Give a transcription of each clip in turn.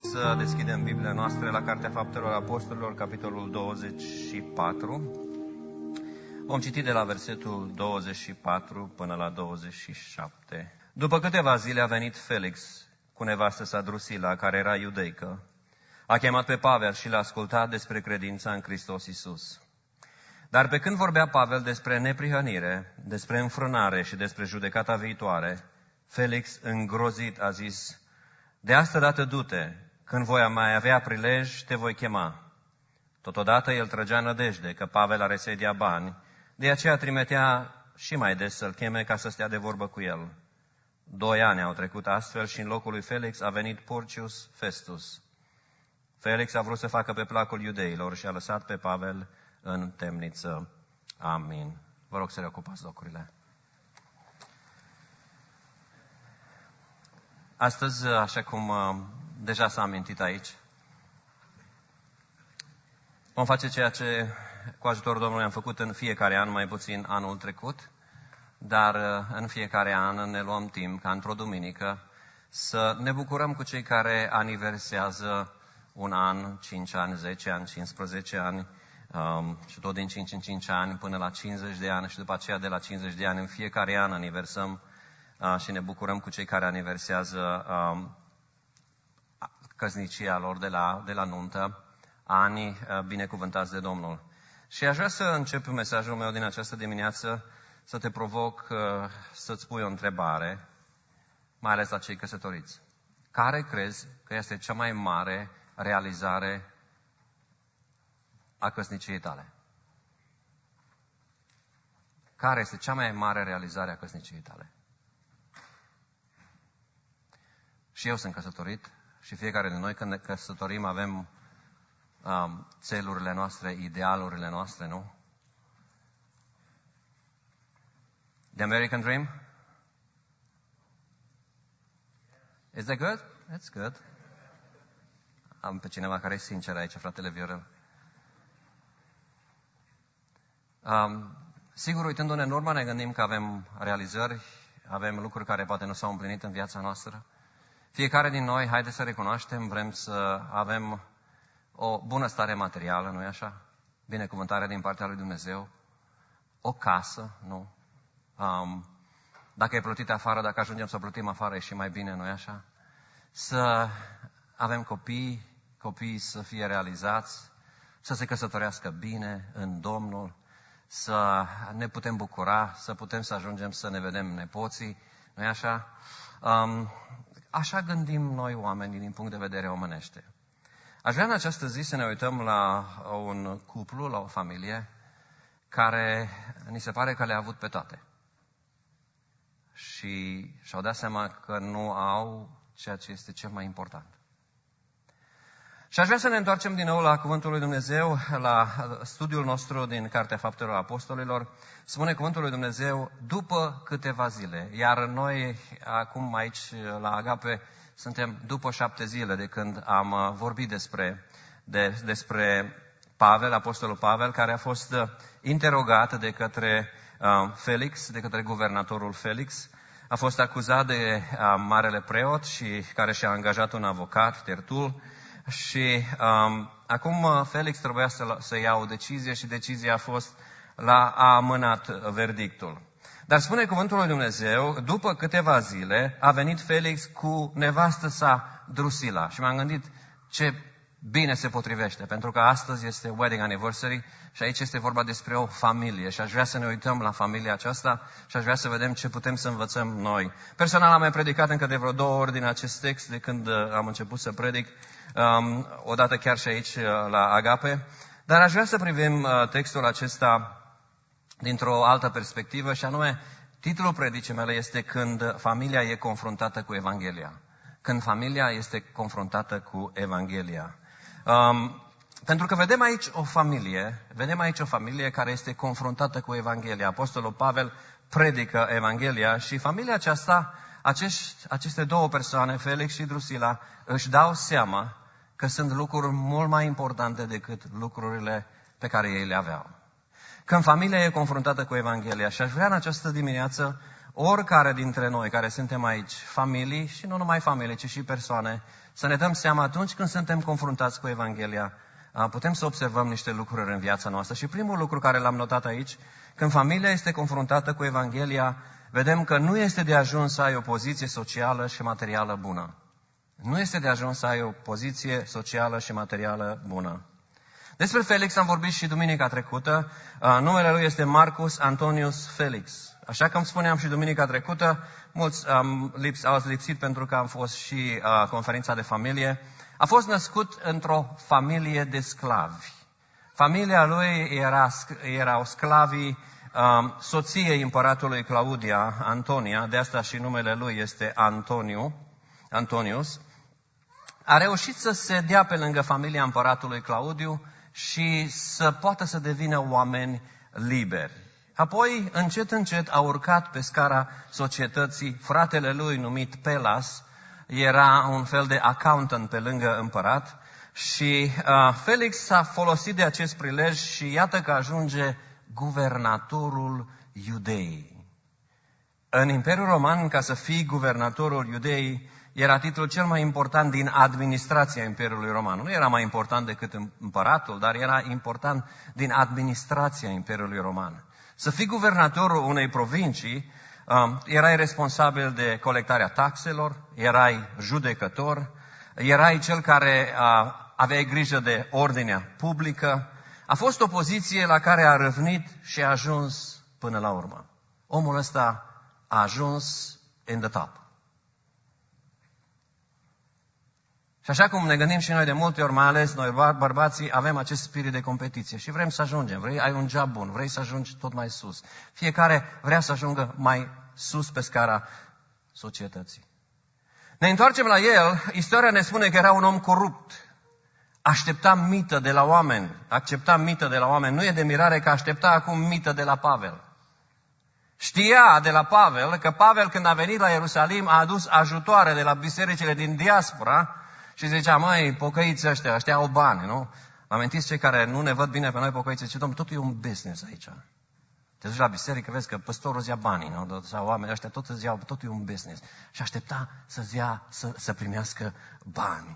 să deschidem Biblia noastră la Cartea Faptelor Apostolilor, capitolul 24. Vom citi de la versetul 24 până la 27. După câteva zile a venit Felix cu nevastă sa Drusila, care era iudeică. A chemat pe Pavel și l-a ascultat despre credința în Hristos Iisus. Dar pe când vorbea Pavel despre neprihănire, despre înfrânare și despre judecata viitoare, Felix, îngrozit, a zis: de asta dată du-te, când voi mai avea prilej, te voi chema. Totodată el trăgea nădejde că Pavel are sedia bani, de aceea trimitea și mai des să-l cheme ca să stea de vorbă cu el. 2 ani au trecut astfel și în locul lui Felix a venit Porcius Festus. Felix a vrut să facă pe placul iudeilor și a lăsat pe Pavel în temniță. Amin. Vă rog să reocupați locurile. Astăzi, așa cum deja s-a amintit aici, vom face ceea ce cu ajutorul Domnului am făcut în fiecare an, mai puțin anul trecut, dar în fiecare an ne luăm timp, ca într-o duminică, să ne bucurăm cu cei care aniversează un an, 5 ani, 10 ani, 15 ani, și tot din 5 în 5 ani până la 50 de ani și după aceea de la 50 de ani în fiecare an aniversăm și ne bucurăm cu cei care aniversează căsnicia lor de la nuntă, ani binecuvântați de Domnul. Și aș vrea să încep mesajul meu din această dimineață, să te provoc să-ți pui o întrebare, mai ales la cei căsătoriți. Care crezi că este cea mai mare realizare a căsniciei tale? Care este cea mai mare realizare a căsniciei tale? Și eu sunt căsătorit și fiecare dintre noi când ne căsătorim avem țelurile noastre, idealurile noastre, nu? The American Dream? Is that good? That's good. Am pe cineva care e sincer aici, fratele Viorel. Sigur, uitându-ne în urmă, ne gândim că avem realizări, avem lucruri care poate nu s-au împlinit în viața noastră. Fiecare din noi, haideți să recunoaștem, vrem să avem o bună stare materială, nu-i așa? Binecuvântare din partea lui Dumnezeu. O casă, nu? Dacă e plătit afară, dacă ajungem să plătim afară, e și mai bine, nu-i așa? Să avem copii să fie realizați, să se căsătorească bine în Domnul, să ne putem bucura, să putem să ajungem să ne vedem nepoții, nu-i așa? Așa gândim noi oamenii din punct de vedere omenește. Aș vrea în această zi să ne uităm la un cuplu, la o familie, care ni se pare că le-a avut pe toate. Și și-au dat seama că nu au ceea ce este cel mai important. Și aș vrea să ne întoarcem din nou la Cuvântul lui Dumnezeu, la studiul nostru din Cartea Faptelor Apostolilor. Spune Cuvântul lui Dumnezeu, după câteva zile. Iar noi, acum aici, la Agape, suntem după 7 zile de când am vorbit despre Pavel, Apostolul Pavel, care a fost interogat de către Felix, de către guvernatorul Felix. A fost acuzat de marele preot și care și-a angajat un avocat, Tertul. Și acum Felix trebuia să ia o decizie și decizia a amânat verdictul. Dar spune Cuvântul lui Dumnezeu, după câteva zile a venit Felix cu nevastă sa Drusila. Și m-am gândit ce bine se potrivește, pentru că astăzi este wedding anniversary și aici este vorba despre o familie. Și aș vrea să ne uităm la familia aceasta și aș vrea să vedem ce putem să învățăm noi. Personal am mai predicat încă de vreo 2 ori din acest text de când am început să predic. Odată chiar și aici la Agape, dar aș vrea să privim textul acesta dintr-o altă perspectivă și anume, titlul predicii mele este Când familia e confruntată cu Evanghelia. Când familia este confruntată cu Evanghelia. Pentru că vedem aici o familie care este confruntată cu Evanghelia. Apostolul Pavel predică Evanghelia și familia aceasta, aceste 2 persoane, Felix și Drusila, își dau seama că sunt lucruri mult mai importante decât lucrurile pe care ei le aveau. Când familia e confruntată cu Evanghelia, și aș vrea în această dimineață oricare dintre noi care suntem aici, familii și nu numai familii, ci și persoane, să ne dăm seama atunci când suntem confruntați cu Evanghelia, putem să observăm niște lucruri în viața noastră. Și primul lucru care l-am notat aici, când familia este confruntată cu Evanghelia, vedem că nu este de ajuns să ai o poziție socială și materială bună. Nu este de ajuns să ai o poziție socială și materială bună. Despre Felix am vorbit și duminica trecută. Numele lui este Marcus Antonius Felix. Așa cum spuneam și duminica trecută, mulți au lipsit pentru că am fost și conferința de familie. A fost născut într-o familie de sclavi. Familia lui erau sclavii soției împăratului Claudia, Antonia, de asta și numele lui este Antonius. A reușit să se dea pe lângă familia împăratului Claudiu și să poată să devină oameni liberi. Apoi, încet, încet, a urcat pe scara societății. Fratele lui, numit Pelas, era un fel de accountant pe lângă împărat și Felix s-a folosit de acest prilej și iată că ajunge guvernatorul Iudeii. În Imperiul Roman, ca să fii guvernatorul Iudeii, era titlul cel mai important din administrația Imperiului Roman. Nu era mai important decât împăratul, dar era important din administrația Imperiului Roman. Să fii guvernatorul unei provincii, erai responsabil de colectarea taxelor, erai judecător, erai cel care aveai grijă de ordinea publică. A fost o poziție la care a râvnit și a ajuns până la urmă. Omul ăsta a ajuns in the top. Și așa cum ne gândim și noi de multe ori, mai ales noi bărbații, avem acest spirit de competiție și vrem să ajungem. Ai un job bun, vrei să ajungi tot mai sus. Fiecare vrea să ajungă mai sus pe scara societății. Ne întoarcem la el, istoria ne spune că era un om corupt. Aștepta mită de la oameni, accepta mită de la oameni. Nu e de mirare că aștepta acum mită de la Pavel. Știa de la Pavel că Pavel, când a venit la Ierusalim, a adus ajutoare de la bisericile din diaspora și zicea, măi, pocăiți ăștia au bani, nu? Amintiți cei care nu ne văd bine pe noi pocăiți, zice, domnule, totul e un business aici. Te duci la biserică, vezi că păstorul îți ia banii, nu? Sau oamenii ăștia tot îți iau, totul e un business. Și aștepta să primească bani.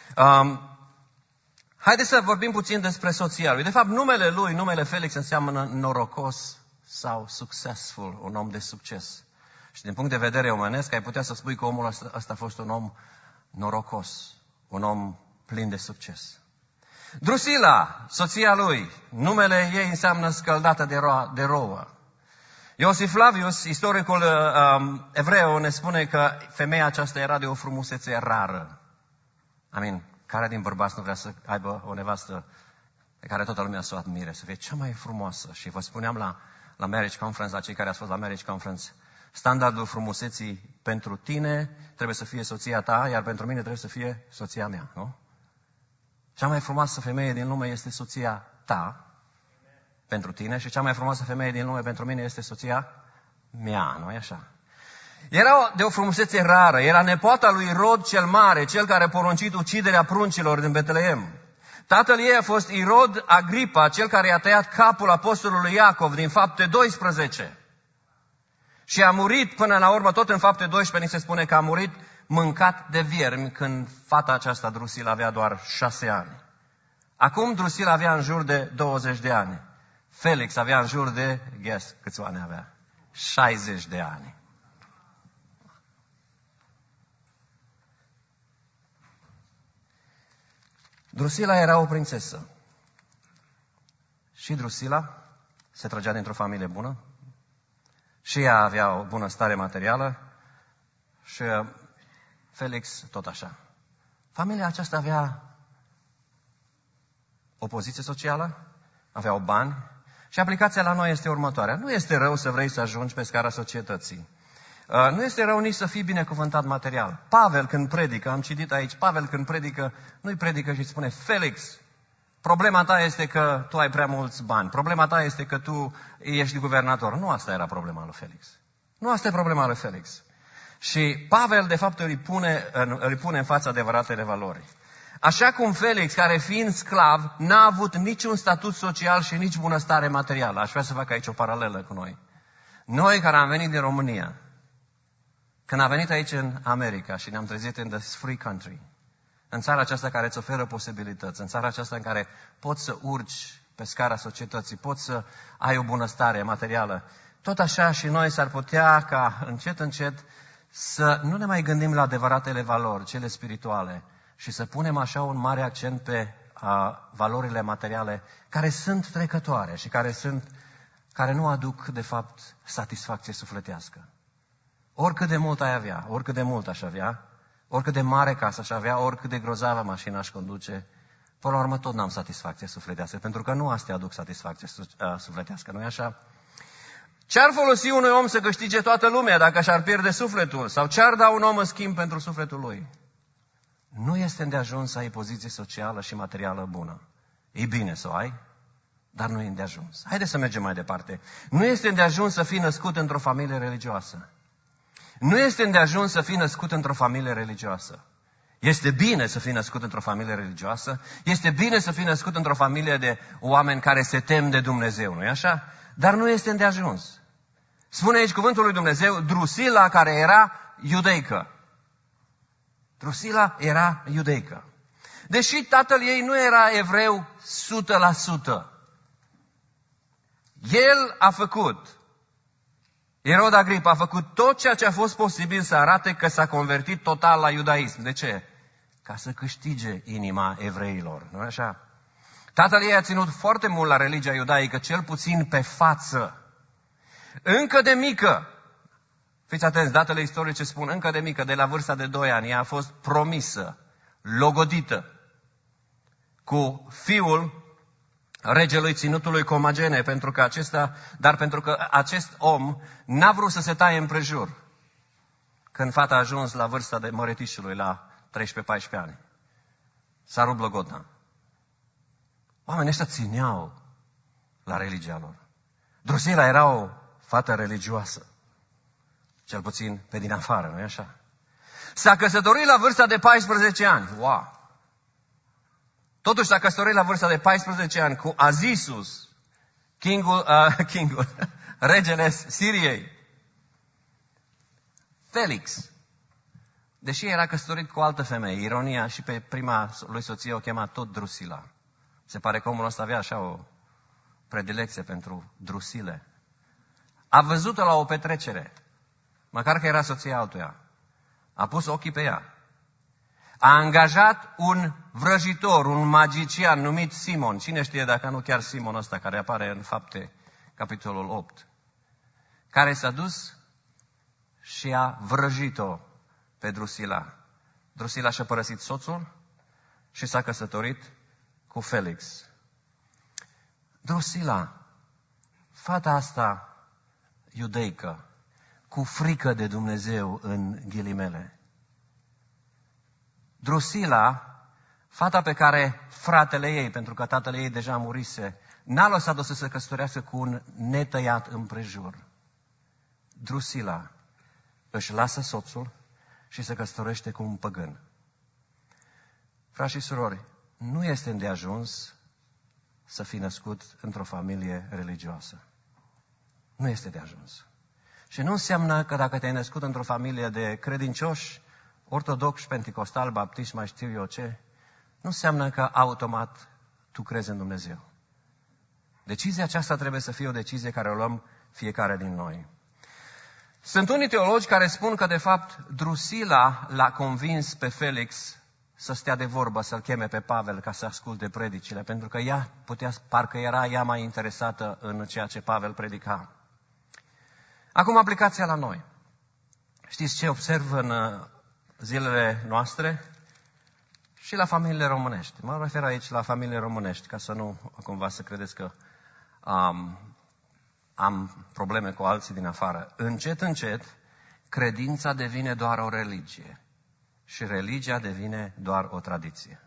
Haideți să vorbim puțin despre soția lui. De fapt, numele Felix înseamnă norocos sau successful, un om de succes. Și din punct de vedere omenesc, ai putea să spui că omul ăsta a fost un om norocos, un om plin de succes. Drusila, soția lui, numele ei înseamnă scăldată de rouă. Iosif Flavius, istoricul evreu, ne spune că femeia aceasta era de o frumusețe rară. Care din bărbați nu vrea să aibă o nevastă pe care toată lumea să o admire, să fie cea mai frumoasă? Și vă spuneam la Marriage Conference, la cei care ați fost la Marriage Conference, standardul frumuseții pentru tine trebuie să fie soția ta, iar pentru mine trebuie să fie soția mea, nu? Cea mai frumoasă femeie din lume este soția ta, pentru tine, și cea mai frumoasă femeie din lume pentru mine este soția mea, nu-i așa? Era de o frumusețe rară, era nepoata lui Irod cel Mare, cel care a poruncit uciderea pruncilor din Betleem. Tatăl ei a fost Irod Agripa, cel care i-a tăiat capul apostolului Iacov din Fapte 12. Și a murit până la urmă, tot în Fapte 12, ni se spune că a murit mâncat de viermi când fata aceasta, Drusila, avea doar 6 ani. Acum Drusila avea în jur de 20 de ani. Felix avea în jur de, câți ani avea? 60 de ani. Drusila era o prințesă. Și Drusila se trăgea dintr-o familie bună. Și ea avea o bună stare materială. Și Felix tot așa. Familia aceasta avea o poziție socială, aveau bani. Și aplicația la noi este următoarea. Nu este rău să vrei să ajungi pe scara societății. Nu este rău nici să fii binecuvântat material. Pavel când predică, am citit aici, Pavel când predică, nu-i predică și spune, Felix, problema ta este că tu ai prea mulți bani. Problema ta este că tu ești guvernator. Nu asta era problema lui Felix. Nu asta e problema lui Felix. Și Pavel, de fapt, îi pune în fața adevăratele valori. Așa cum Felix, care fiind sclav, n-a avut niciun statut social și nici bunăstare materială. Aș vrea să fac aici o paralelă cu noi. Noi care am venit din România, când am venit aici în America și ne-am trezit în this free country, în țara aceasta care îți oferă posibilități, în țara aceasta în care poți să urci pe scara societății, poți să ai o bunăstare materială, tot așa și noi s-ar putea ca încet, încet să nu ne mai gândim la adevăratele valori, cele spirituale, și să punem așa un mare accent pe valorile materiale care sunt trecătoare și care nu aduc, de fapt, satisfacție sufletească. Oricât de mult ai avea, oricât de mult aș avea, oricât de mare casă aș avea, oricât de grozavă mașină aș conduce, până la urmă tot n-am satisfacție sufletească, pentru că nu astea aduc satisfacție sufletească, nu-i așa? Ce-ar folosi unui om să câștige toată lumea dacă și-ar pierde sufletul? Sau ce-ar da un om în schimb pentru sufletul lui? Nu este îndeajuns să ai poziție socială și materială bună. E bine să o ai, dar nu e îndeajuns. Haideți să mergem mai departe. Nu este îndeajuns să fii născut într-o familie religioasă. Nu este îndeajuns să fii născut într-o familie religioasă. Este bine să fii născut într-o familie religioasă, este bine să fii născut într-o familie de oameni care se tem de Dumnezeu, nu-i așa? Dar nu este îndeajuns. Spune aici cuvântul lui Dumnezeu, Drusila, care era iudeică. Drusila era iudeică. Deși tatăl ei nu era evreu 100%. El a făcut, Irod Agripa a făcut tot ceea ce a fost posibil să arate că s-a convertit total la iudaism. De ce? Ca să câștige inima evreilor, nu așa? Tatăl ei a ținut foarte mult la religia iudaică, cel puțin pe față. Încă de mică, fiți atenți, datele istorice spun, încă de mică, de la vârsta de 2 ani, ea a fost promisă, logodită, cu fiul regelui ținutului Comagene, pentru că acest om n-a vrut să se taie împrejur când fata a ajuns la vârsta de măretișului, la 13-14 ani. S-a rupt logodna. Oamenii ăștia țineau la religia lor. Drusila era o fată religioasă, cel puțin pe din afară, nu-i așa? S-a căsătorit la vârsta de 14 ani. Wow! Totuși s-a căsătorit la vârsta de 14 ani cu Azisus, regele Siriei. Felix, deși era căsătorit cu o altă femeie, ironia, și pe prima lui soție o chema tot Drusila. Se pare că omul ăsta avea așa o predilecție pentru Drusile. A văzut-o la o petrecere, măcar că era soția altuia. A pus ochii pe ea. A angajat un vrăjitor, un magician numit Simon. Cine știe dacă nu chiar Simon ăsta care apare în Fapte, capitolul 8. Care s-a dus și a vrăjit-o pe Drusila. Drusila și-a părăsit soțul și s-a căsătorit cu Felix. Drusila, fata asta iudeică, cu frică de Dumnezeu în ghilimele. Drusila, fata pe care fratele ei, pentru că tatăl ei deja murise, n-a lăsat-o să se căsătorească cu un netăiat împrejur. Drusila își lasă soțul și se căsătorește cu un păgân. Frați și surori, nu este îndeajuns să fii născut într-o familie religioasă. Nu este de ajuns. Și nu înseamnă că dacă te-ai născut într-o familie de credincioși, ortodoxi, penticostali, baptiști, mai știu eu ce, nu înseamnă că automat tu crezi în Dumnezeu. Decizia aceasta trebuie să fie o decizie care o luăm fiecare din noi. Sunt unii teologi care spun că, de fapt, Drusila l-a convins pe Felix să stea de vorbă, să-l cheme pe Pavel ca să asculte predicile, pentru că ea parcă era ea mai interesată în ceea ce Pavel predica. Acum aplicația la noi. Știți ce observ în zilele noastre? Și la familiile românești. Mă refer aici la familiile românești, ca să nu cumva să credeți că am probleme cu alții din afară. Încet, încet, credința devine doar o religie. Și religia devine doar o tradiție.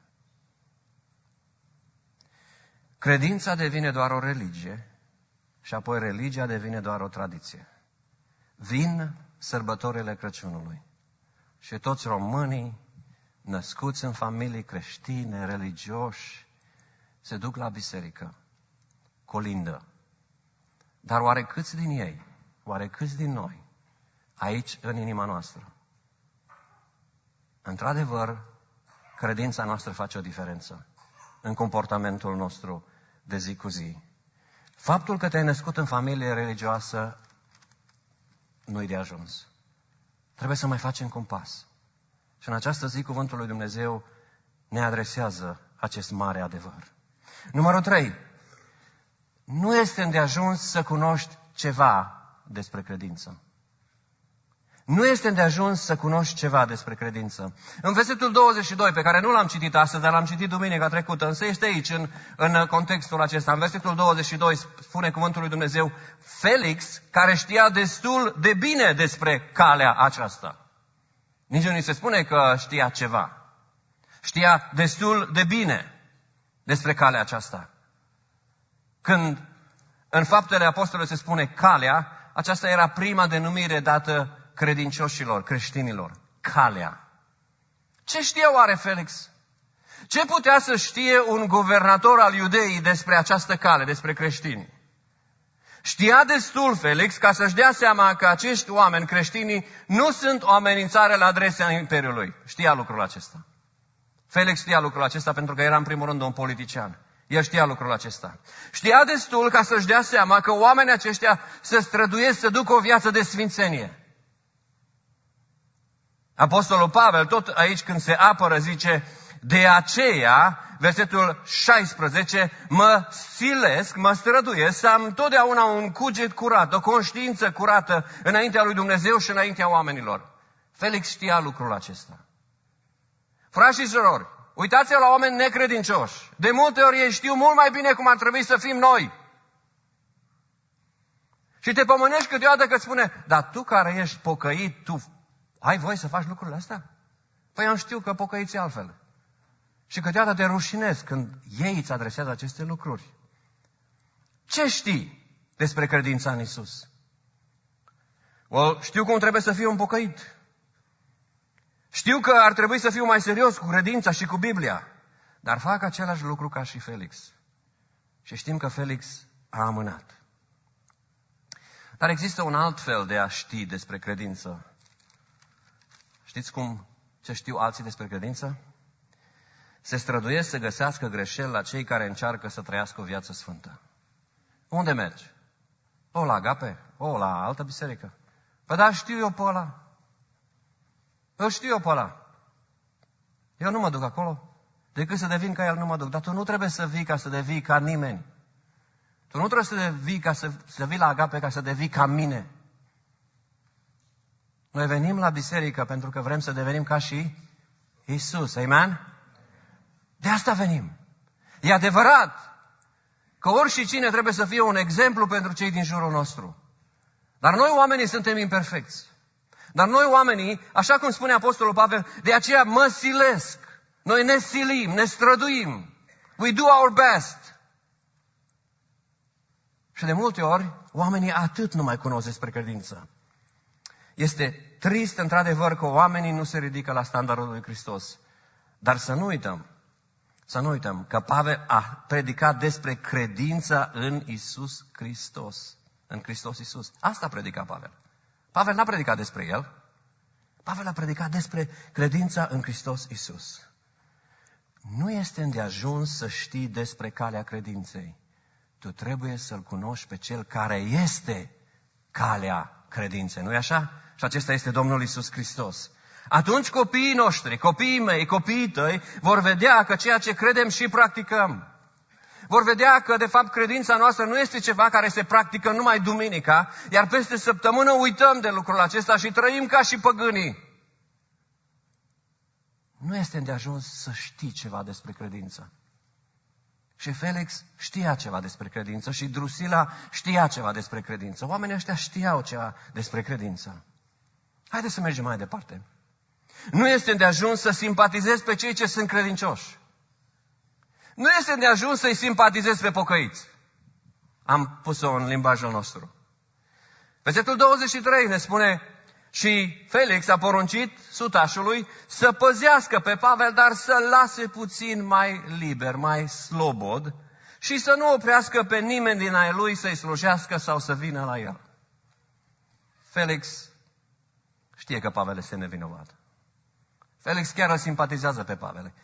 Credința devine doar o religie și apoi religia devine doar o tradiție. Vin sărbătorile Crăciunului și toți românii născuți în familii creștine, religioși, se duc la biserică, colindă. Dar oare câți din ei oare câți din noi, aici în inima noastră, într-adevăr, credința noastră face o diferență în comportamentul nostru de zi cu zi? Faptul că te-ai născut în familie religioasă nu-i de ajuns. Trebuie să mai facem un pas. Și în această zi, cuvântul lui Dumnezeu ne adresează acest mare adevăr. Numărul 3. Nu este îndeajuns să cunoști ceva despre credință. Nu este îndeajuns să cunoști ceva despre credință. În versetul 22, pe care nu l-am citit astăzi, dar l-am citit duminica trecută, însă este aici, în contextul acesta. În versetul 22 spune cuvântul lui Dumnezeu: Felix, care știa destul de bine despre calea aceasta. Nici nu ni se spune că știa ceva. Știa destul de bine despre calea aceasta. Când în Faptele Apostolilor se spune calea, aceasta era prima denumire dată credincioșilor, creștinilor. Calea. Ce știa oare Felix? Ce putea să știe un guvernator al Iudeii despre această cale, despre creștini? Știa destul Felix ca să-și dea seama că acești oameni creștinii nu sunt o amenințare la adresa Imperiului. Știa lucrul acesta. Felix știa lucrul acesta pentru că era în primul rând un politician. El știa lucrul acesta. Știa destul ca să-și dea seama că oamenii aceștia se străduiesc să ducă o viață de sfințenie. Apostolul Pavel, tot aici când se apără, zice: de aceea, versetul 16, mă silesc, mă străduiesc să am totdeauna un cuget curat, o conștiință curată înaintea lui Dumnezeu și înaintea oamenilor. Felix știa lucrul acesta. Frați și surori, uitați-vă la oameni necredincioși. De multe ori ei știu mult mai bine cum ar trebui să fim noi. Și te pomânești câteodată că spune: dar tu care ești pocăit, tu ai voie să faci lucrurile astea? Păi eu știu că pocăiți altfel. Și câteodată te rușinezi când ei îți adresează aceste lucruri. Ce știi despre credința în Iisus? Știu cum trebuie să fiu un pocăit. Știu că ar trebui să fiu mai serios cu credința și cu Biblia. Dar fac același lucru ca și Felix. Și știm că Felix a amânat. Dar există un alt fel de a ști despre credință. Știți ce știu alții despre credință? Se străduiesc să găsească greșeli la cei care încearcă să trăiască o viață sfântă. Unde mergi? O la Agape? O la altă biserică? Păi da, știu eu pe ăla. Eu știu eu pe ăla. Eu nu mă duc acolo. Decât să devin ca el, nu mă duc. Dar tu nu trebuie să vii ca să devii ca nimeni. Tu nu trebuie să vii ca să vii la Agape ca să devii ca mine. Noi venim la biserică pentru că vrem să devenim ca și Iisus. Amen? De asta venim. E adevărat că oricine trebuie să fie un exemplu pentru cei din jurul nostru. Dar noi oamenii suntem imperfecți. Dar noi oamenii, așa cum spune Apostolul Pavel, de aceea mă silesc. Noi ne silim, ne străduim. We do our best. Și de multe ori, oamenii atât nu mai cunosc despre credință. Este trist, într-adevăr, că oamenii nu se ridică la standardul lui Hristos. Dar să nu uităm că Pavel a predicat despre credința în Iisus Hristos. În Hristos Iisus. Asta a predicat Pavel. Pavel n-a predicat despre el. Pavel a predicat despre credința în Hristos Iisus. Nu este îndeajuns să știi despre calea credinței. Tu trebuie să-L cunoști pe Cel care este calea credinței. Nu-i așa? Și acesta este Domnul Iisus Hristos. Atunci copiii noștri, copiii mei, copiii tăi vor vedea că ceea ce credem și practicăm. Vor vedea că, de fapt, credința noastră nu este ceva care se practică numai duminica, iar peste săptămână uităm de lucrul acesta și trăim ca și păgânii. Nu este îndeajuns să știi ceva despre credință. Și Felix știa ceva despre credință și Drusila știa ceva despre credință. Oamenii ăștia știau ceva despre credință. Haideți să mergem mai departe. Nu este îndeajuns să simpatizezi pe cei ce sunt credincioși. Nu este îndeajuns să-i simpatizezi pe pocăiți. Am pus-o în limbajul nostru. Versetul 23 ne spune: și Felix a poruncit sutașului să păzească pe Pavel, dar să-l lase puțin mai liber, mai slobod și să nu oprească pe nimeni din ai lui să-i slujească sau să vină la el. Felix știe că Pavel este nevinovat. Felix chiar îl simpatizează pe Pavel.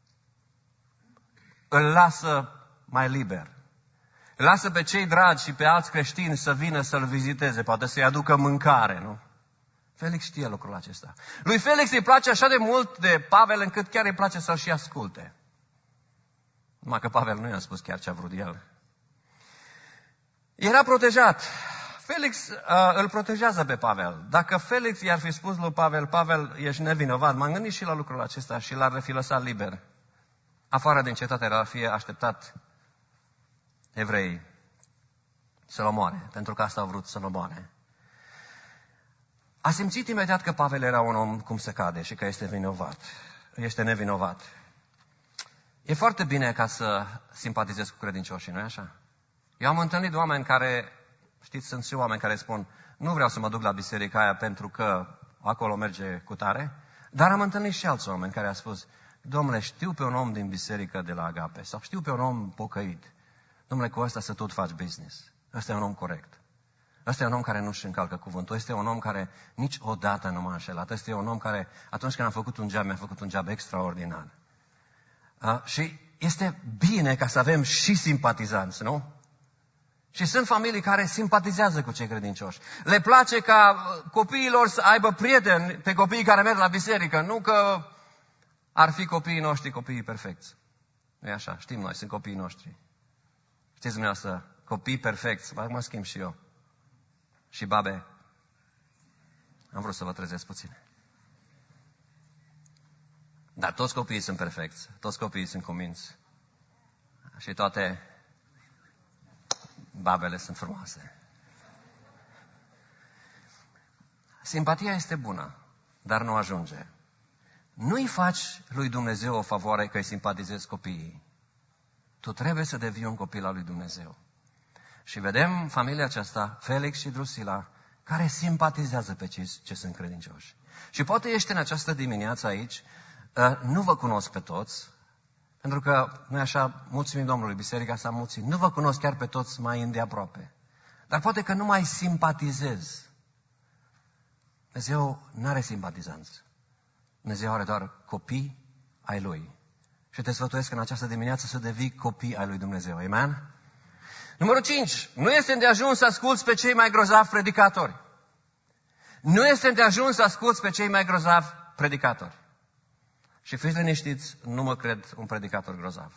Îl lasă mai liber. Îl lasă pe cei dragi și pe alți creștini să vină să-l viziteze, poate să-i aducă mâncare, nu? Felix știe lucrul acesta. Lui Felix îi place așa de mult de Pavel încât chiar îi place să-l și asculte. Numai că Pavel nu i-a spus chiar ce a vrut el. Era protejat. Felix îl protejează pe Pavel. Dacă Felix i-ar fi spus lui Pavel, Pavel, ești nevinovat, m-am gândit și la lucrul acesta și l-ar fi lăsat liber. Afară din cetate l-ar fi așteptat evreii să-l omoare, pentru că asta au vrut să-l omoare. A simțit imediat că Pavel era un om cum se cade și că este vinovat. Este nevinovat. E foarte bine ca să simpatizezi cu credincioșii, nu-i așa? Eu am întâlnit oameni care, știți, sunt și oameni care spun, nu vreau să mă duc la biserica aia pentru că acolo merge cu tare, dar am întâlnit și alți oameni care au spus, domnule, știu pe un om din biserică de la Agape sau știu pe un om pocăit. Domnule, cu ăsta să tot faci business. Ăsta e un om corect. Ăsta e un om care nu-și încalcă cuvântul. Ăsta e un om care niciodată nu m-a înșelat. Ăsta e un om care, atunci când am făcut un job, mi-a făcut un job extraordinar. Și este bine ca să avem și simpatizanți, nu? Și sunt familii care simpatizează cu cei credincioși. Le place ca copiilor să aibă prieteni pe copiii care merg la biserică, nu că ar fi copiii noștri copiii perfecți. Nu e așa? Știm noi, sunt copiii noștri. Știți dumneavoastră, copii perfecți, mă schimb și eu. Și babe, am vrut să vă trezesc puțin. Dar toți copiii sunt perfecți, toți copiii sunt cuminți. Și toate babele sunt frumoase. Simpatia este bună, dar nu ajunge. Nu-i faci lui Dumnezeu o favoare că îi simpatizezi copiii. Tu trebuie să devii un copil al lui Dumnezeu. Și vedem familia aceasta, Felix și Drusila, care simpatizează pe cei ce sunt credincioși. Și poate ești în această dimineață aici, nu vă cunosc pe toți, pentru că, nu așa, mulțumim Domnului, biserica s-a mulțit, nu vă cunosc chiar pe toți mai îndeaproape. Dar poate că nu mai simpatizez. Dumnezeu nu are simpatizanți. Dumnezeu are doar copii ai Lui. Și te sfătuiesc în această dimineață să devii copii ai lui Dumnezeu. Amen? Numărul 5. Nu este îndeajuns să asculți pe cei mai grozavi predicatori. Nu este îndeajuns să asculți pe cei mai grozavi predicatori. Și fiți liniștiți, nu mă cred un predicator grozav.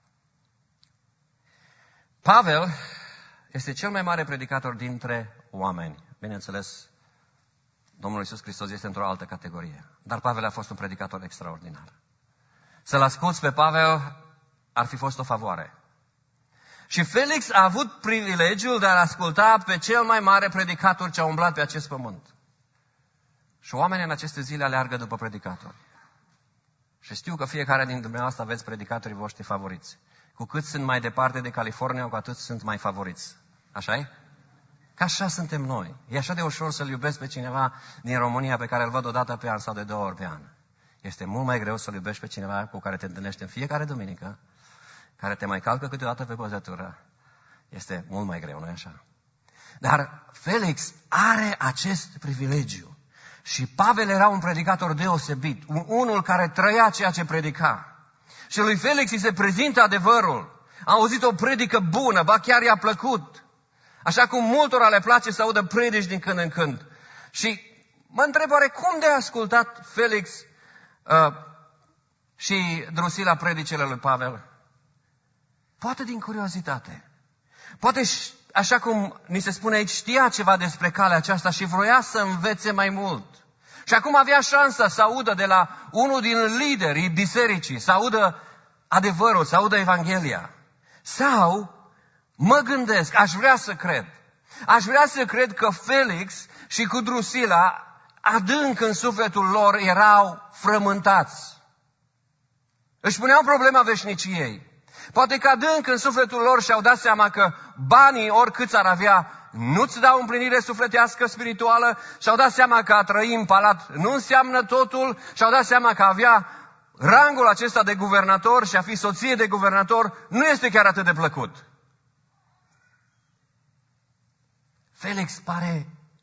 Pavel este cel mai mare predicator dintre oameni. Bineînțeles, Domnul Iisus Hristos este într-o altă categorie. Dar Pavel a fost un predicator extraordinar. Să-l asculți pe Pavel ar fi fost o favoare. Și Felix a avut privilegiul de a asculta pe cel mai mare predicator ce a umblat pe acest pământ. Și oamenii în aceste zile aleargă după predicatori. Și știu că fiecare din dumneavoastră aveți predicatorii voștri favoriți. Cu cât sunt mai departe de California, cu atât sunt mai favoriți. Așa-i? Ca așa suntem noi. E așa de ușor să-l iubesc pe cineva din România pe care îl văd o dată pe an sau de 2 ori pe an. Este mult mai greu să-l iubești pe cineva cu care te întâlnești în fiecare duminică, care te mai calcă câteodată pe băzătură. Este mult mai greu, nu-i așa? Dar Felix are acest privilegiu. Și Pavel era un predicator deosebit, unul care trăia ceea ce predica. Și lui Felix îi se prezintă adevărul. A auzit o predică bună, ba chiar i-a plăcut. Așa cum multora le place să audă predici din când în când. Și mă întreb oare cum de a ascultat Felix și Drusila predicile lui Pavel? Poate din curiozitate. Poate, așa cum ni se spune aici, știa ceva despre calea aceasta și vroia să învețe mai mult. Și acum avea șansa să audă de la unul din liderii bisericii, să audă adevărul, să audă Evanghelia. Sau, mă gândesc, aș vrea să cred că Felix și cu Drusila, adânc în sufletul lor, erau frământați. Își puneau problema veșniciei. Poate că adânc în sufletul lor și-au dat seama că banii, oricât ar avea, nu-ți dau împlinire sufletească, spirituală, și-au dat seama că a trăi în palat nu înseamnă totul, și-au dat seama că avea rangul acesta de guvernator și a fi soție de guvernator nu este chiar atât de plăcut. Felix pare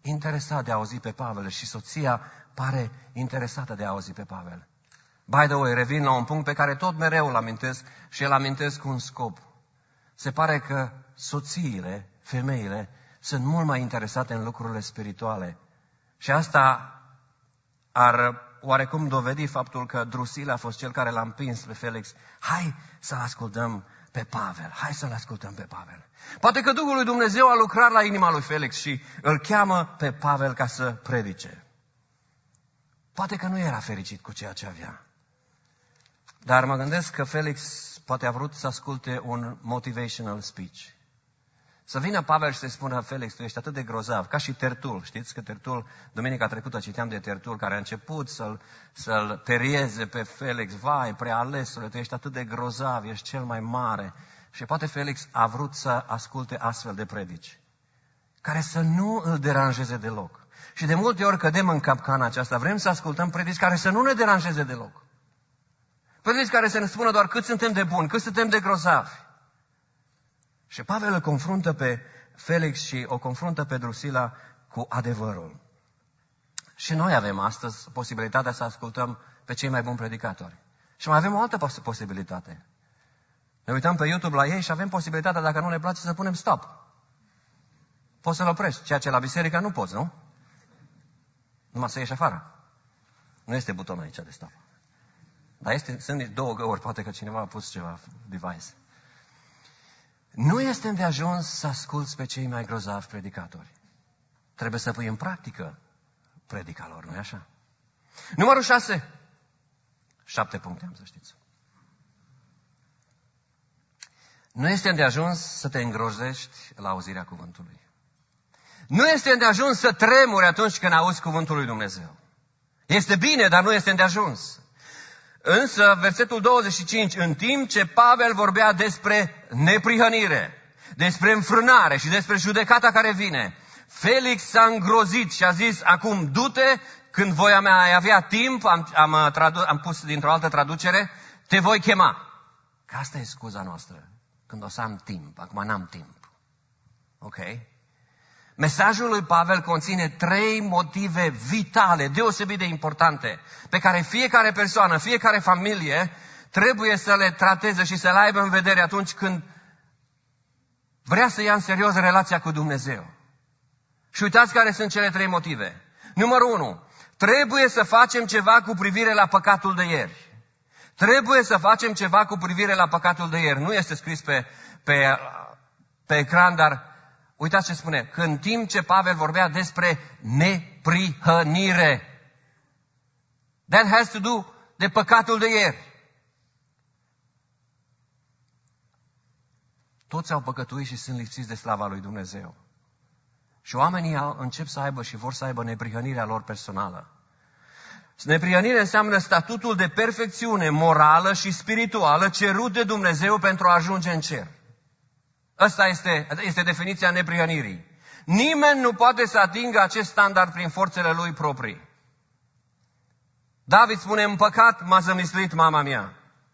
interesat de a auzi pe Pavel și soția pare interesată de a auzi pe Pavel. By the way, revin la un punct pe care tot mereu îl amintesc și îl amintesc cu un scop. Se pare că soțiile, femeile, sunt mult mai interesate în lucrurile spirituale. Și asta ar oarecum dovedi faptul că Drusila a fost cel care l-a împins pe Felix. Hai să-l ascultăm pe Pavel, hai să-l ascultăm pe Pavel. Poate că Duhul lui Dumnezeu a lucrat la inima lui Felix și îl cheamă pe Pavel ca să predice. Poate că nu era fericit cu ceea ce avea. Dar mă gândesc că Felix poate a vrut să asculte un motivational speech. Să vină Pavel și să-i spună, Felix, tu ești atât de grozav, ca și Tertul. Știți că Tertul, duminica trecută citeam de Tertul, care a început să-l terieze pe Felix. Vai, prealesule, tu ești atât de grozav, ești cel mai mare. Și poate Felix a vrut să asculte astfel de predici, care să nu îl deranjeze deloc. Și de multe ori cădem în capcana aceasta. Vrem să ascultăm predici care să nu ne deranjeze deloc. Predici care să ne spună doar cât suntem de buni, cât suntem de grozavi. Și Pavel îl confruntă pe Felix și o confruntă pe Drusila cu adevărul. Și noi avem astăzi posibilitatea să ascultăm pe cei mai buni predicatori. Și mai avem o altă posibilitate. Ne uităm pe YouTube la ei și avem posibilitatea, dacă nu ne place, să punem stop. Poți să-l oprești, ceea ce la biserică nu poți, nu? Numai să ieși afară. Nu este butonul aici de stop. Dar sunt două găuri, poate că cineva a pus ceva device. Nu este îndeajuns să asculți pe cei mai grozavi predicatori. Trebuie să pui în practică predica lor, nu-i așa? Numărul 6. 7 puncte am, să știți. Nu este îndeajuns să te îngrozești la auzirea cuvântului. Nu este îndeajuns să tremuri atunci când auzi cuvântul lui Dumnezeu. Este bine, dar nu este îndeajuns. Însă, versetul 25, în timp ce Pavel vorbea despre neprihănire, despre înfrânare și despre judecata care vine, Felix s-a îngrozit și a zis, acum du-te, când voi mai avea timp, am pus dintr-o altă traducere, te voi chema. Că asta e scuza noastră, când o să am timp, acum n-am timp. Ok? Mesajul lui Pavel conține 3 motive vitale, deosebit de importante, pe care fiecare persoană, fiecare familie trebuie să le trateze și să le aibă în vedere atunci când vrea să ia în serios relația cu Dumnezeu. Și uitați care sunt cele 3 motive. Numărul 1. Trebuie să facem ceva cu privire la păcatul de ieri. Trebuie să facem ceva cu privire la păcatul de ieri. Nu este scris pe ecran, dar uitați ce spune. Că în timp ce Pavel vorbea despre neprihănire. That has to do de păcatul de ieri. Toți au păcătuit și sunt lipsiți de slava lui Dumnezeu. Și oamenii încep să aibă și vor să aibă neprihănirea lor personală. Neprihănire înseamnă statutul de perfecțiune morală și spirituală cerut de Dumnezeu pentru a ajunge în cer. Asta este definiția neprihănirii. Nimeni nu poate să atingă acest standard prin forțele lui proprii. David spune, în păcat m-a zămislit mama mea.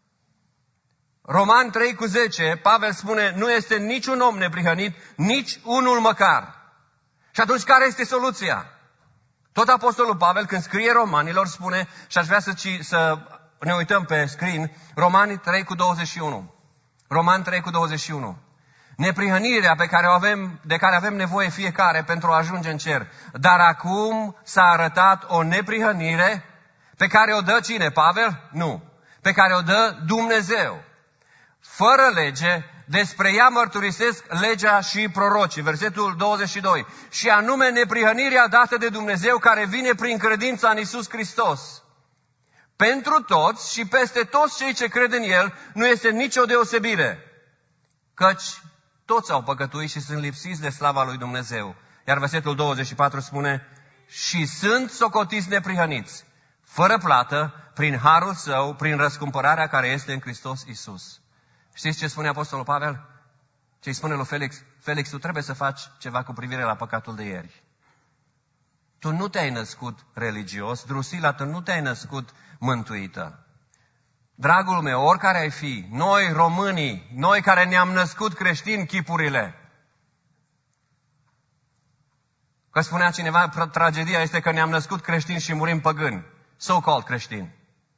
Roman 3:10, Pavel spune, nu este niciun om neprihănit, nici unul măcar. Și atunci care este soluția? Tot apostolul Pavel, când scrie Romanilor, spune, și aș vrea să ne uităm pe screen, Romani 3:21. Roman 3:21. Neprihănirea de care avem nevoie fiecare pentru a ajunge în cer. Dar acum s-a arătat o neprihănire pe care o dă cine? Pavel? Nu. Pe care o dă Dumnezeu. Fără lege, despre ea mărturisesc legea și prorocii. Versetul 22. Și anume neprihănirea dată de Dumnezeu care vine prin credința în Iisus Hristos. Pentru toți și peste toți cei ce cred în El nu este nicio deosebire. Căci toți au păcătuit și sunt lipsiți de slava lui Dumnezeu. Iar versetul 24 spune, și sunt socotiți neprihăniți, fără plată, prin harul său, prin răscumpărarea care este în Hristos Iisus. Știți ce spune apostolul Pavel? Ce îi spune lui Felix? Felix, tu trebuie să faci ceva cu privire la păcatul de ieri. Tu nu te-ai născut religios, Drusila, tu nu te-ai născut mântuită. Dragul meu, oricare ai fi, noi românii, noi care ne-am născut creștini chipurile, Că spunea cineva, tragedia este că ne-am născut creștini și murim păgâni. So-called creștini.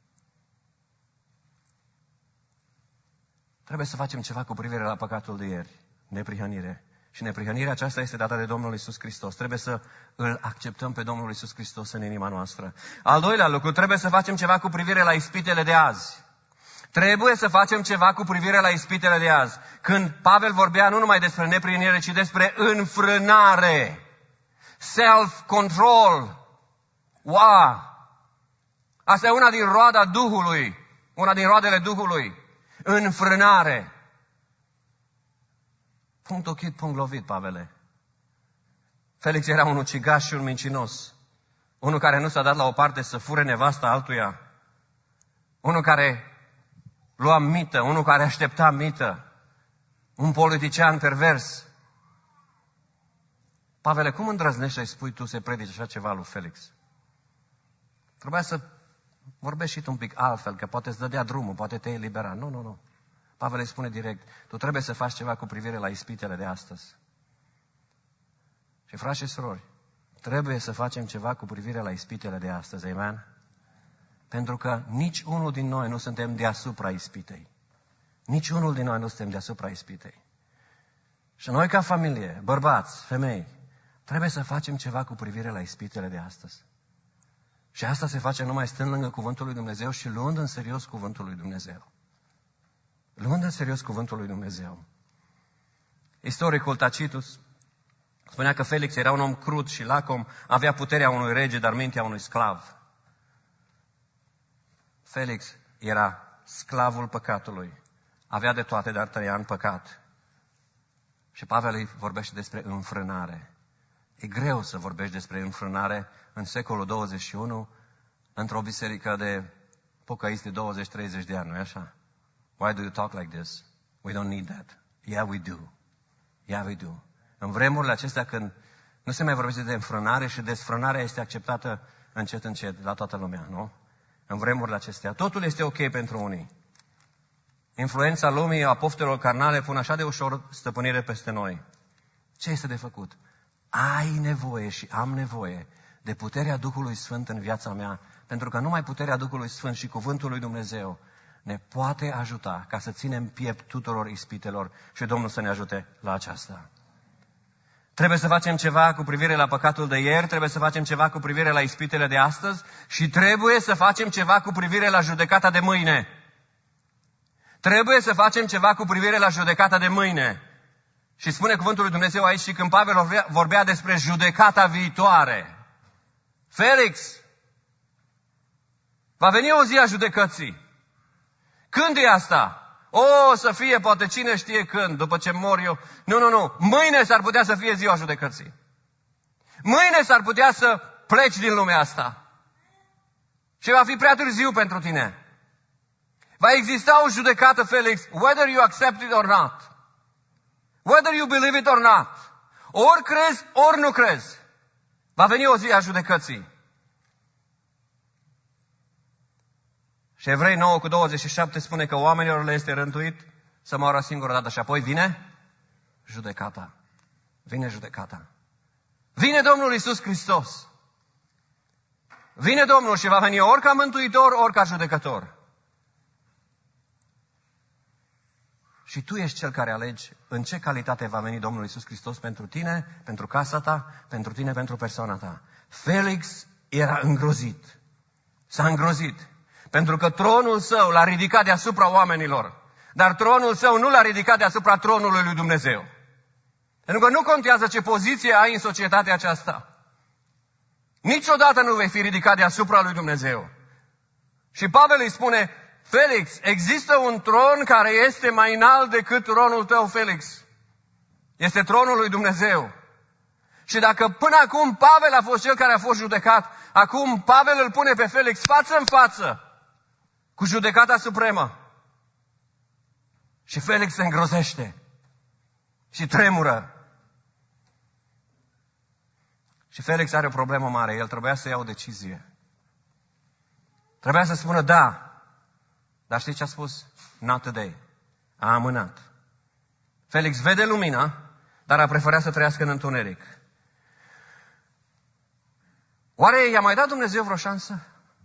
Trebuie să facem ceva cu privire la păcatul de ieri. Neprihănire. Și neprihănirea aceasta este dată de Domnul Iisus Hristos. Trebuie să îl acceptăm pe Domnul Iisus Hristos în inima noastră. Al doilea lucru, trebuie să facem ceva cu privire la ispitele de azi. Trebuie să facem ceva cu privire la ispitele de azi. Când Pavel vorbea nu numai despre neprihănire, ci despre înfrânare. Self-control. Wow! Asta e una din roada Duhului. Una din roadele Duhului. Înfrânare. Punct ochit, punct lovit, Pavele. Felix era un ucigaș și un mincinos. Unul care nu s-a dat la o parte să fure nevasta altuia. Unul care lua mită, unul care aștepta mită. Un politician pervers. Pavele, cum îndrăznești să-i spui tu să predici așa ceva lui Felix? Trebuia să vorbești și tu un pic altfel, că poate îți dădea drumul, poate te elibera. Nu. Pavel îi spune direct, tu trebuie să faci ceva cu privire la ispitele de astăzi. Și frați și surori, trebuie să facem ceva cu privire la ispitele de astăzi, amen? Pentru că nici unul din noi nu suntem deasupra ispitei. Nici unul din noi nu suntem deasupra ispitei. Și noi ca familie, bărbați, femei, trebuie să facem ceva cu privire la ispitele de astăzi. Și asta se face numai stând lângă Cuvântul lui Dumnezeu și luând în serios Cuvântul lui Dumnezeu. Luând în serios Cuvântul lui Dumnezeu. Istoricul Tacitus spunea că Felix era un om crud și lacom, avea puterea unui rege, dar mintea unui sclav. Felix era sclavul păcatului. Avea de toate, dar trăia în păcat. Și Pavel îi vorbește despre înfrânare. E greu să vorbești despre înfrânare în secolul 21 într-o biserică de pocăiți de 20-30 de ani, nu-i așa? Why do you talk like this? We don't need that. Yeah, we do. Yeah, we do. În vremurile acestea când nu se mai vorbește de înfrânare și desfrânarea este acceptată încet la toată lumea, nu? În vremurile acestea. Totul este ok pentru unii. Influența lumii, a poftelor carnale pun așa de ușor stăpânire peste noi. Ce este de făcut? Ai nevoie și am nevoie de puterea Duhului Sfânt în viața mea, pentru că numai puterea Duhului Sfânt și Cuvântul lui Dumnezeu ne poate ajuta ca să ținem piept tuturor ispitelor și Domnul să ne ajute la aceasta. Trebuie să facem ceva cu privire la păcatul de ieri, trebuie să facem ceva cu privire la ispitele de astăzi și trebuie să facem ceva cu privire la judecata de mâine. Trebuie să facem ceva cu privire la judecata de mâine. Și spune Cuvântul lui Dumnezeu aici și când Pavel vorbea despre judecata viitoare. Felix, va veni o zi a judecății. Când e asta? O, să fie poate cine știe când, după ce mor eu. Nu. Mâine s-ar putea să fie ziua judecății. Mâine s-ar putea să pleci din lumea asta. Și va fi prea târziu pentru tine. Va exista o judecată, Felix, whether you accept it or not. Whether you believe it or not. Ori crezi, ori nu crezi. Va veni o zi a judecății. Și Evrei 9:27 spune că oamenilor le este rânduit să moară singură dată și apoi vine judecata. Vine judecata. Vine Domnul Iisus Hristos. Vine Domnul și va veni ori ca mântuitor, ori ca judecător. Și tu ești cel care alegi în ce calitate va veni Domnul Iisus Hristos pentru tine, pentru casa ta, pentru tine, pentru persoana ta. Felix era îngrozit. S-a îngrozit. Pentru că tronul său l-a ridicat deasupra oamenilor. Dar tronul său nu l-a ridicat deasupra tronului lui Dumnezeu. Pentru că nu contează ce poziție ai în societatea aceasta. Niciodată nu vei fi ridicat deasupra lui Dumnezeu. Și Pavel îi spune, Felix, există un tron care este mai înalt decât tronul tău, Felix. Este tronul lui Dumnezeu. Și dacă până acum Pavel a fost cel care a fost judecat, acum Pavel îl pune pe Felix față în față cu judecata supremă. Și Felix se îngrozește și tremură. Și Felix are o problemă mare. El trebuia să ia o decizie. Trebuia să spună da. Dar știi ce a spus? Not today. A amânat. Felix vede lumina, dar a preferat să trăiască în întuneric. Oare i-a mai dat Dumnezeu vreo șansă?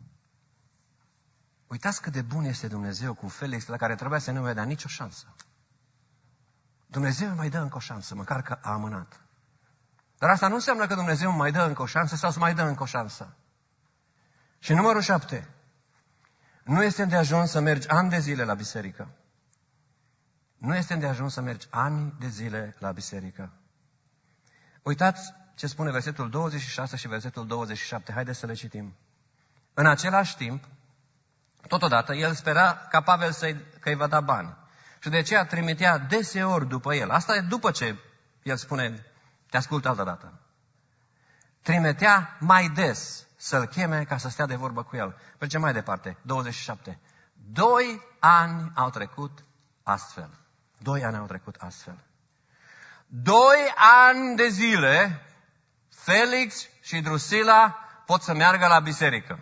Uitați cât de bun este Dumnezeu cu Felix, la care trebuia să nu mai dea nicio șansă. Dumnezeu îi mai dă încă o șansă, măcar că a amânat. Dar asta nu înseamnă că Dumnezeu mai dă încă o șansă sau să mai dă încă o șansă. Și numărul 7. Nu este îndeajuns să mergi ani de zile la biserică. Nu este îndeajuns să mergi ani de zile la biserică. Uitați ce spune versetul 26 și versetul 27. Haideți să le citim. În același timp, totodată, el spera ca Pavel că îi va da bani. Și de aceea trimitea deseori după el. Asta e după ce el spune, te ascult altă dată. Trimitea mai des să-l cheme ca să stea de vorbă cu el. Mergem mai departe, 27. 2 ani au trecut astfel. 2 ani au trecut astfel. 2 ani de zile, Felix și Drusila pot să meargă la biserică.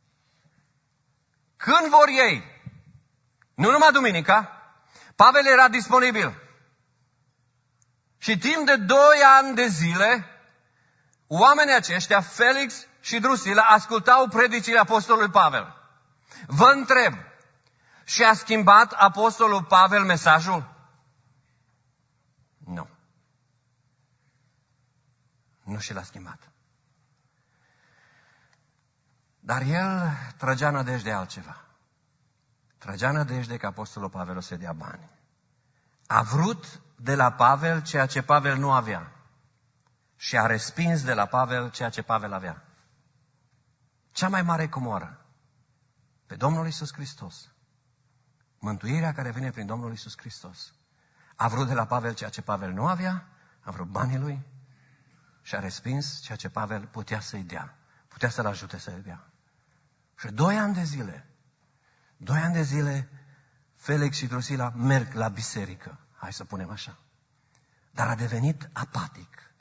Când vor ei, nu numai duminica, Pavel era disponibil. Și timp de 2 ani de zile, oamenii aceștia, Felix și Drusila, ascultau predicile apostolului Pavel. Vă întreb, și-a schimbat apostolul Pavel mesajul? Nu. Nu și l-a schimbat. Dar el trăgea nădejde altceva. Trăgea nădejde că apostolul Pavel o să dea bani. A vrut de la Pavel ceea ce Pavel nu avea. Și a respins de la Pavel ceea ce Pavel avea. Cea mai mare comoră pe Domnul Iisus Hristos. Mântuirea care vine prin Domnul Iisus Hristos. A vrut de la Pavel ceea ce Pavel nu avea, a vrut banii lui și a respins ceea ce Pavel putea să-i dea. Putea să-l ajute să-i dea. Și 2 ani de zile, Felix și Drusila merg la biserică. Hai să punem așa. Dar a devenit apatic.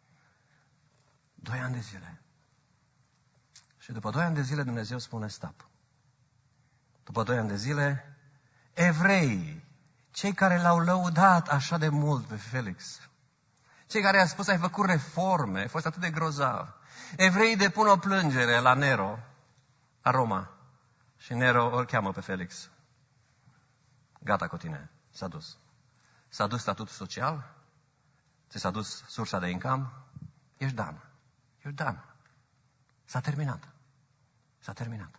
2 ani de zile. Și după 2 ani de zile Dumnezeu spune stop. După 2 ani de zile, evreii, cei care l-au lăudat așa de mult pe Felix, cei care i-au spus ai făcut reforme, ai fost atât de grozav, evreii depun o plângere la Nero, la Roma, și Nero îl cheamă pe Felix. Gata cu tine, s-a dus. S-a dus statutul social, ți s-a dus sursa de income, ești dan. Ești dan. S-a terminat. S-a terminat.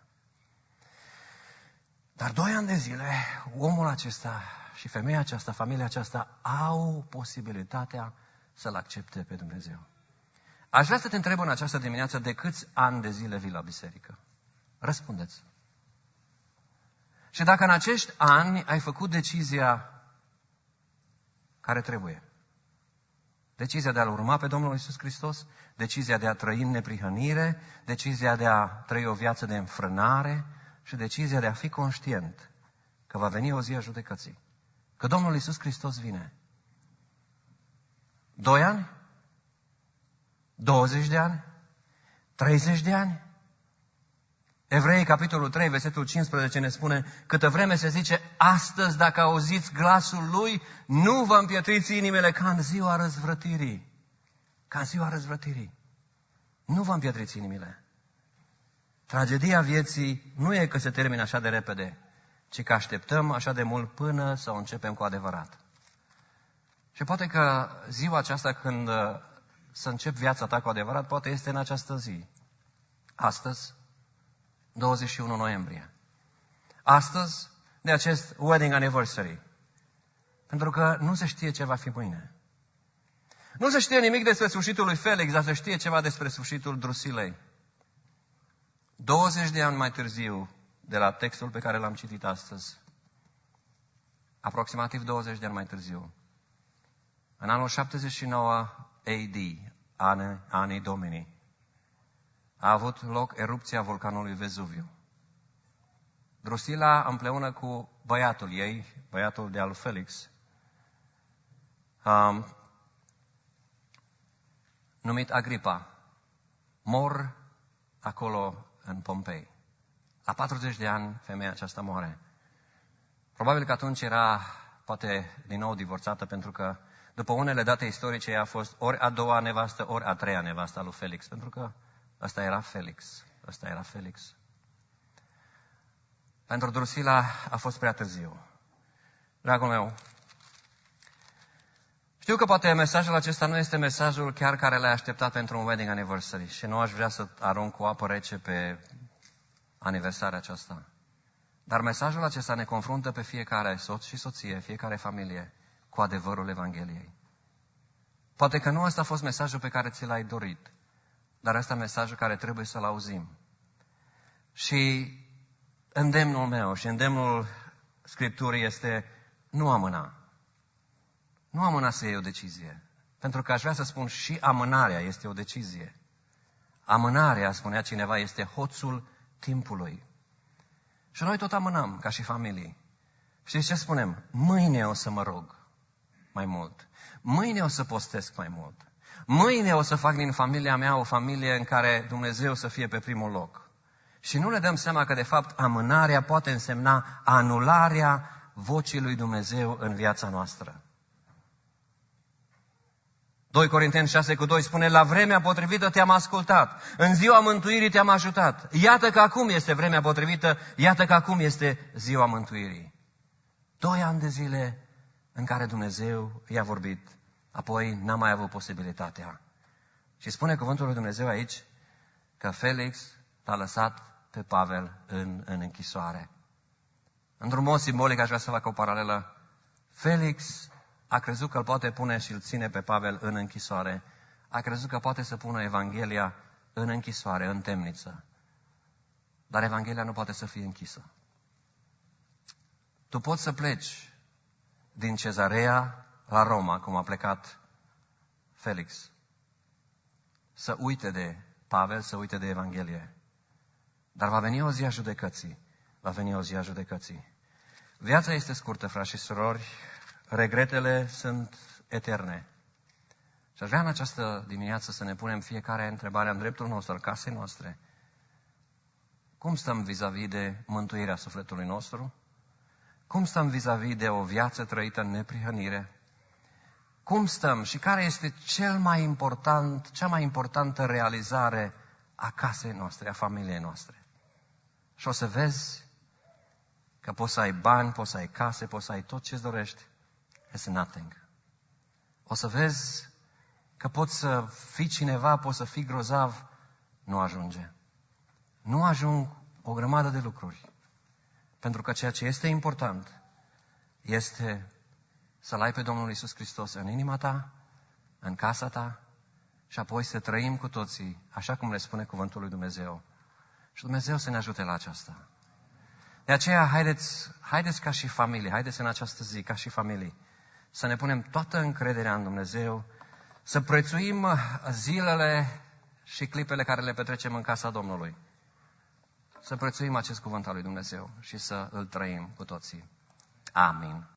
Dar 2 ani de zile, omul acesta și femeia aceasta, familia aceasta, au posibilitatea să-L accepte pe Dumnezeu. Aș vrea să te întreb în această dimineață de câți ani de zile vii la biserică. Răspundeți. Și dacă în acești ani ai făcut decizia care trebuie, decizia de a-L urma pe Domnul Iisus Hristos, decizia de a trăi în neprihănire, decizia de a trăi o viață de înfrânare și decizia de a fi conștient că va veni o zi a judecății. Că Domnul Iisus Hristos vine. 2 ani? 20 de ani? 30 de ani? Evrei, capitolul 3, versetul 15 ne spune, câtă vreme se zice, astăzi dacă auziți glasul lui, nu vă împietriți inimile ca în ziua răzvrătirii. Ca în ziua răzvrătirii. Nu vă împietriți inimile. Tragedia vieții nu e că se termină așa de repede, ci că așteptăm așa de mult până să o începem cu adevărat. Și poate că ziua aceasta când să încep viața ta cu adevărat, poate este în această zi. Astăzi, 21 noiembrie. Astăzi, de acest wedding anniversary. Pentru că nu se știe ce va fi mâine. Nu se știe nimic despre sfârșitul lui Felix, dar se știe ceva despre sfârșitul Drusilei. 20 de ani mai târziu, de la textul pe care l-am citit astăzi, aproximativ 20 de ani mai târziu, în anul 79 AD, anii Domini, a avut loc erupția vulcanului Vezuviu. Drusila, împreună cu băiatul ei, băiatul de al Felix, numit Agripa, mor acolo în Pompei. La 40 de ani, femeia aceasta moare. Probabil că atunci era, poate, din nou divorțată, pentru că, după unele date istorice, ea a fost ori a doua nevastă, ori a treia nevastă a lui Felix, pentru că Ăsta era Felix. Ăsta era Felix. Pentru Drusila a fost prea târziu. Dragul meu, știu că poate mesajul acesta nu este mesajul chiar care l-ai așteptat pentru un wedding anniversary și nu aș vrea să arunc cu apă rece pe aniversarea aceasta. Dar mesajul acesta ne confruntă pe fiecare soț și soție, fiecare familie, cu adevărul Evangheliei. Poate că nu ăsta a fost mesajul pe care ți l-ai dorit, dar ăsta e mesajul care trebuie să-l auzim. Și îndemnul meu și îndemnul Scripturii este nu amâna. Nu amâna să iei o decizie. Pentru că aș vrea să spun și amânarea este o decizie. Amânarea, spunea cineva, este hoțul timpului. Și noi tot amânăm, ca și familii. Știți ce spunem? Mâine o să mă rog mai mult. Mâine o să postesc mai mult. Mâine o să fac din familia mea o familie în care Dumnezeu să fie pe primul loc. Și nu ne dăm seama că, de fapt, amânarea poate însemna anularea vocii lui Dumnezeu în viața noastră. 2 Corinteni 6:2 spune, la vremea potrivită te-am ascultat, în ziua mântuirii te-am ajutat. Iată că acum este vremea potrivită, iată că acum este ziua mântuirii. 2 ani de zile în care Dumnezeu i-a vorbit, apoi n-a mai avut posibilitatea. Și spune cuvântul lui Dumnezeu aici că Felix l-a lăsat pe Pavel în închisoare. Într-un mod simbolic aș vrea să fac o paralelă. Felix a crezut că îl poate pune și îl ține pe Pavel în închisoare. A crezut că poate să pună Evanghelia în închisoare, în temniță. Dar Evanghelia nu poate să fie închisă. Tu poți să pleci din Cezarea la Roma, cum a plecat Felix. Să uite de Pavel, să uite de Evanghelie. Dar va veni o zi a judecății. Va veni o zi a judecății. Viața este scurtă, frați și surori. Regretele sunt eterne. Și aș vrea în această dimineață să ne punem fiecare întrebarea în dreptul nostru, al casei noastre. Cum stăm vis-a-vis de mântuirea sufletului nostru? Cum stăm vis-a-vis de o viață trăită în neprihănire? Cum stăm și care este cea mai importantă realizare a casei noastre, a familiei noastre? Și o să vezi că poți să ai bani, poți să ai case, poți să ai tot ce-ți dorești. It's nothing. O să vezi că poți să fii cineva, poți să fii grozav. Nu ajunge. Nu ajung o grămadă de lucruri. Pentru că ceea ce este important este să-L ai pe Domnul Iisus Hristos în inima ta, în casa ta și apoi să trăim cu toții, așa cum le spune cuvântul lui Dumnezeu. Și Dumnezeu să ne ajute la aceasta. De aceea, haideți ca și familie, haideți în această zi, ca și familie, să ne punem toată încrederea în Dumnezeu, să prețuim zilele și clipele care le petrecem în casa Domnului. Să prețuim acest cuvânt al lui Dumnezeu și să îl trăim cu toții. Amin.